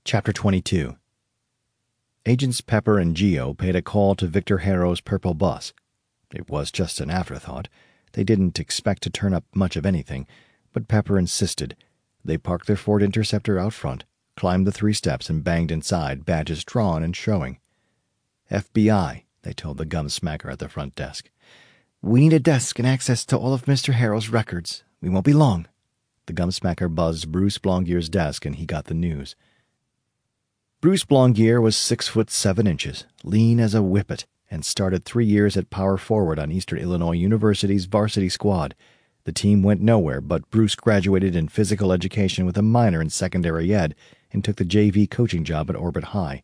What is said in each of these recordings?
Chapter 22. Agents Pepper and Geo paid a call to Victor Harrow's purple bus. It was just an afterthought. They didn't expect to turn up much of anything, but Pepper insisted. They parked their Ford Interceptor out front, climbed the 3 steps, and banged inside, badges drawn and showing. FBI, they told the gum smacker at the front desk. We need a desk and access to all of Mr. Harrow's records. We won't be long. The gum smacker buzzed Bruce Blongear's desk, and he got the news. Bruce Blongear was 6'7", lean as a whippet, and started 3 years at power forward on Eastern Illinois University's varsity squad. The team went nowhere, but Bruce graduated in physical education with a minor in secondary ed and took the JV coaching job at Orbit High.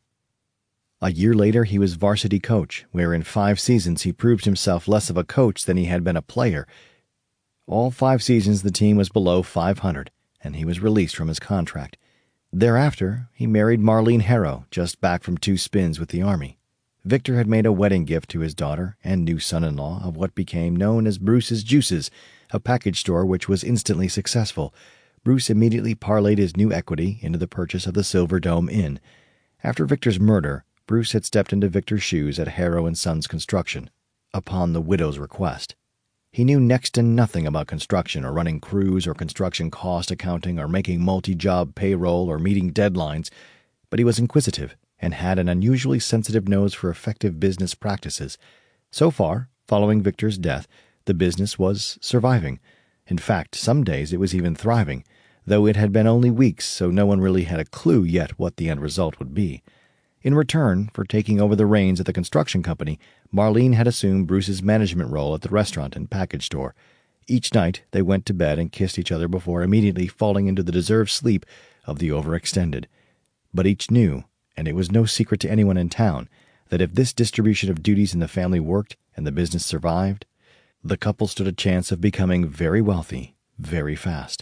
A year later, he was varsity coach, where in 5 seasons he proved himself less of a coach than he had been a player. All 5 seasons the team was below 500, and he was released from his contract. Thereafter, he married Marlene Harrow, just back from 2 spins with the Army. Victor had made a wedding gift to his daughter and new son-in-law of what became known as Bruce's Juices, a package store which was instantly successful. Bruce immediately parlayed his new equity into the purchase of the Silver Dome Inn. After Victor's murder, Bruce had stepped into Victor's shoes at Harrow & Sons Construction, upon the widow's request. He knew next to nothing about construction or running crews or construction cost accounting or making multi-job payroll or meeting deadlines, but he was inquisitive and had an unusually sensitive nose for effective business practices. So far, following Victor's death, the business was surviving. In fact, some days it was even thriving, though it had been only weeks, so no one really had a clue yet what the end result would be. In return for taking over the reins at the construction company, Marlene had assumed Bruce's management role at the restaurant and package store. Each night they went to bed and kissed each other before immediately falling into the deserved sleep of the overextended. But each knew, and it was no secret to anyone in town, that if this distribution of duties in the family worked and the business survived, the couple stood a chance of becoming very wealthy very fast.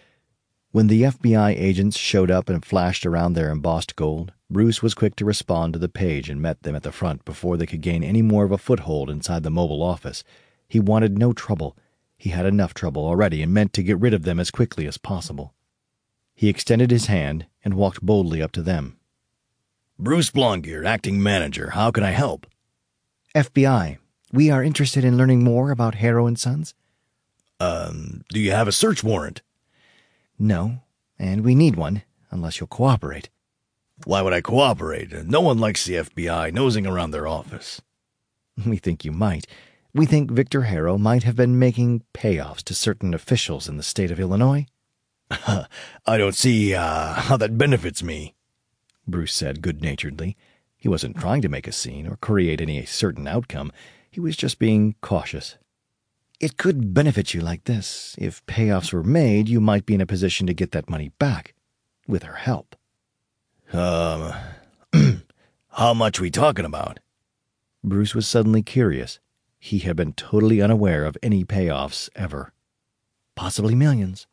When the FBI agents showed up and flashed around their embossed gold, Bruce was quick to respond to the page and met them at the front before they could gain any more of a foothold inside the mobile office. He wanted no trouble. He had enough trouble already and meant to get rid of them as quickly as possible. He extended his hand and walked boldly up to them. Bruce Blongear, acting manager. How can I help? FBI. We are interested in learning more about Harrow & Sons. Do you have a search warrant? No, and we need one, unless you'll cooperate. Why would I cooperate? No one likes the FBI nosing around their office. We think you might. We think Victor Harrow might have been making payoffs to certain officials in the state of Illinois. I don't see how that benefits me, Bruce said good-naturedly. He wasn't trying to make a scene or create any certain outcome. He was just being cautious. It could benefit you like this. If payoffs were made, you might be in a position to get that money back, with her help. How much we talking about? Bruce was suddenly curious. He had been totally unaware of any payoffs ever. Possibly millions.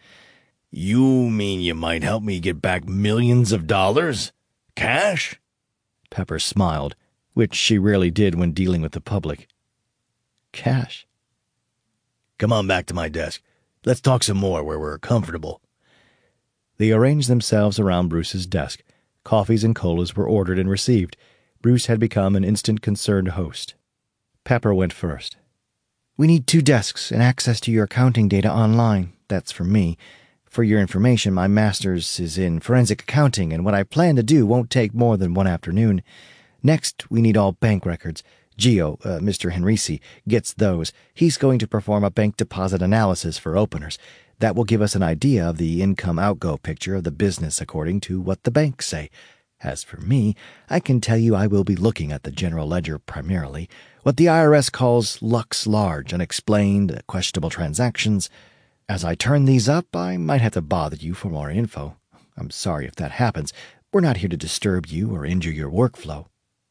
You mean you might help me get back millions of dollars? Cash? Pepper smiled, which she rarely did when dealing with the public. Cash? Come on back to my desk. Let's talk some more where we're comfortable. They arranged themselves around Bruce's desk. Coffees and colas were ordered and received. Bruce had become an instant concerned host. Pepper went first. We need 2 desks and access to your accounting data online. That's for me. For your information, my master's is in forensic accounting, and what I plan to do won't take more than 1 afternoon. Next, we need all bank records. Geo, Mr. Henrici, gets those. He's going to perform a bank deposit analysis for openers. That will give us an idea of the income-outgo picture of the business according to what the banks say. As for me, I can tell you I will be looking at the general ledger primarily, what the IRS calls Lux Large, unexplained, questionable transactions. As I turn these up, I might have to bother you for more info. I'm sorry if that happens. We're not here to disturb you or injure your workflow.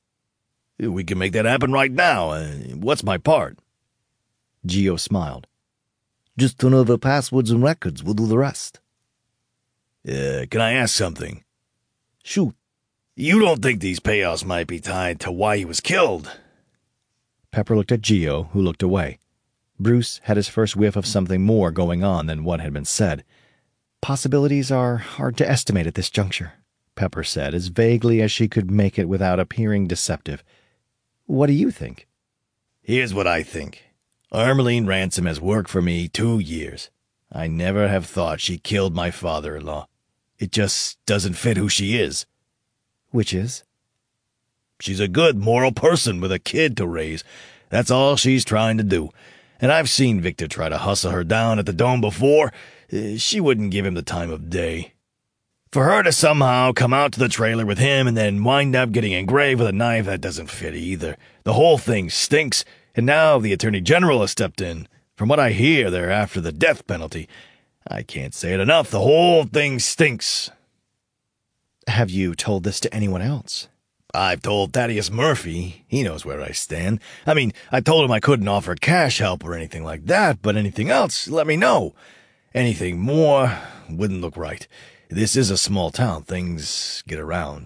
We can make that happen right now. What's my part? Geo smiled. Just turn over passwords and records. We'll do the rest. Can I ask something? Shoot. You don't think these payoffs might be tied to why he was killed? Pepper looked at Geo, who looked away. Bruce had his first whiff of something more going on than what had been said. Possibilities are hard to estimate at this juncture. Pepper said, as vaguely as she could make it without appearing deceptive. What do you think? Here's what I think. Ermeline Ransom has worked for me 2 years. I never have thought she killed my father-in-law. It just doesn't fit who she is. Which is? She's a good, moral person with a kid to raise. That's all she's trying to do. And I've seen Victor try to hustle her down at the Dome before. She wouldn't give him the time of day. For her to somehow come out to the trailer with him and then wind up getting engraved with a knife, that doesn't fit either. The whole thing stinks, and now the Attorney General has stepped in. From what I hear, they're after the death penalty. I can't say it enough. The whole thing stinks. Have you told this to anyone else? I've told Thaddeus Murphy. He knows where I stand. I mean, I told him I couldn't offer cash help or anything like that, but anything else, let me know. Anything more wouldn't look right. This is a small town. Things get around.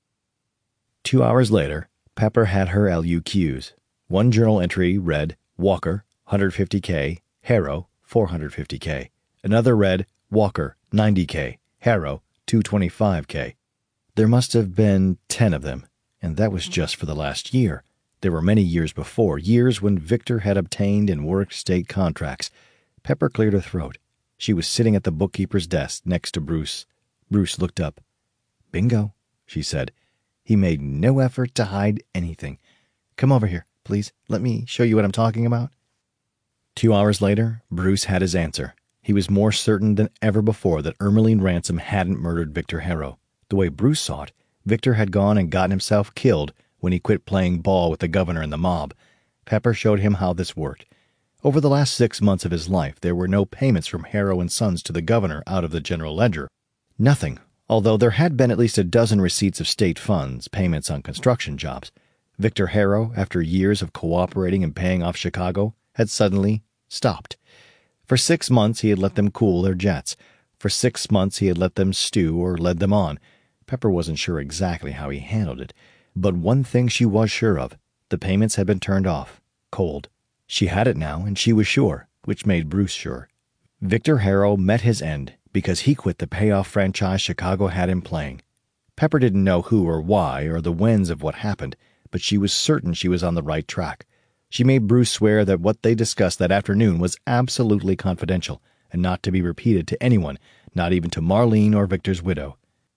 2 hours later, Pepper had her LUQs. One journal entry read, Walker, 150K, Harrow, 450K. Another read, Walker, 90K, Harrow, 225K. There must have been 10 of them, and that was just for the last year. There were many years before, years when Victor had obtained and worked state contracts. Pepper cleared her throat. She was sitting at the bookkeeper's desk next to Bruce. Bruce looked up. Bingo, she said. He made no effort to hide anything. Come over here, please. Let me show you what I'm talking about. 2 hours later, Bruce had his answer. He was more certain than ever before that Ermeline Ransom hadn't murdered Victor Harrow. The way Bruce saw it, Victor had gone and gotten himself killed when he quit playing ball with the governor and the mob. Pepper showed him how this worked. Over the last 6 months of his life, there were no payments from Harrow and Sons to the governor out of the general ledger. Nothing, although there had been at least a dozen receipts of state funds, payments on construction jobs. Victor Harrow, after years of cooperating and paying off Chicago, had suddenly stopped. For 6 months he had let them cool their jets. For 6 months he had let them stew or led them on. Pepper wasn't sure exactly how he handled it, but one thing she was sure of. The payments had been turned off, cold. She had it now, and she was sure, which made Bruce sure. Victor Harrow met his end because he quit the payoff franchise Chicago had him playing. Pepper didn't know who or why or the whens of what happened, but she was certain she was on the right track. She made Bruce swear that what they discussed that afternoon was absolutely confidential and not to be repeated to anyone, not even to Marlene or Victor's widow.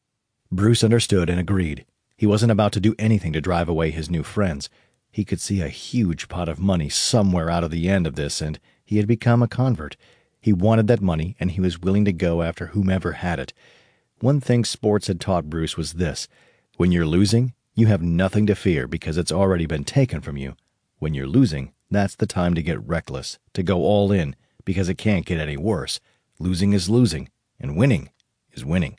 Bruce understood and agreed. He wasn't about to do anything to drive away his new friends. He could see a huge pot of money somewhere out of the end of this, and he had become a convert. He wanted that money, and he was willing to go after whomever had it. One thing sports had taught Bruce was this: when you're losing, you have nothing to fear because it's already been taken from you. When you're losing, that's the time to get reckless, to go all in, because it can't get any worse. Losing is losing, and winning is winning.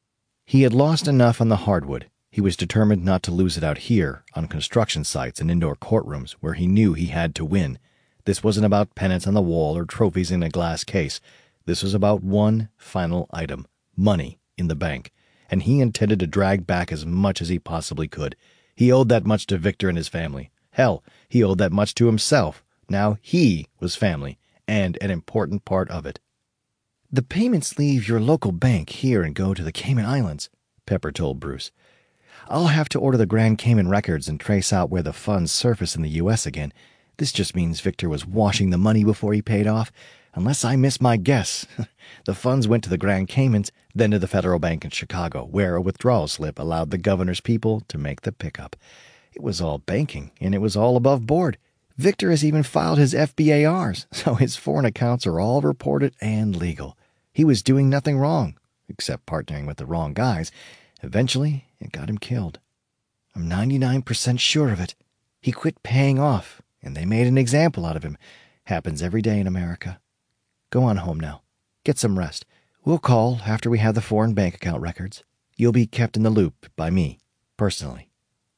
He had lost enough on the hardwood. He was determined not to lose it out here, on construction sites and indoor courtrooms, where he knew he had to win. This wasn't about pennants on the wall or trophies in a glass case. This was about one final item: money in the bank. And he intended to drag back as much as he possibly could. He owed that much to Victor and his family. Hell, he owed that much to himself. Now he was family, and an important part of it. The payments leave your local bank here and go to the Cayman Islands, Pepper told Bruce. I'll have to order the Grand Cayman records and trace out where the funds surface in the U.S. again. This just means Victor was washing the money before he paid off. Unless I miss my guess, the funds went to the Grand Caymans, then to the Federal Bank in Chicago, where a withdrawal slip allowed the governor's people to make the pickup. It was all banking, and it was all above board. Victor has even filed his FBARs, so his foreign accounts are all reported and legal. He was doing nothing wrong, except partnering with the wrong guys. Eventually, it got him killed. I'm 99% sure of it. He quit paying off, and they made an example out of him. Happens every day in America. Go on home now. Get some rest. We'll call after we have the foreign bank account records. You'll be kept in the loop by me, personally.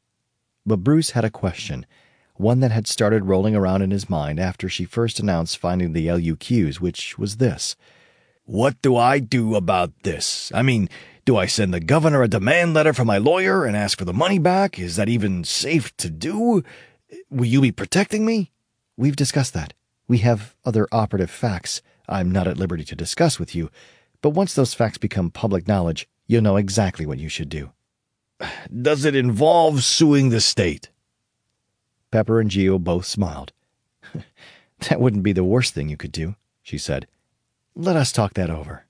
But Bruce had a question, one that had started rolling around in his mind after she first announced finding the LUQs, which was this. What do I do about this? I mean, do I send the governor a demand letter from my lawyer and ask for the money back? Is that even safe to do? Will you be protecting me? We've discussed that. We have other operative facts I'm not at liberty to discuss with you, but once those facts become public knowledge, you'll know exactly what you should do. does it involve suing the state?" Pepper and Geo both smiled. "That wouldn't be the worst thing you could do," she said. "Let us talk that over."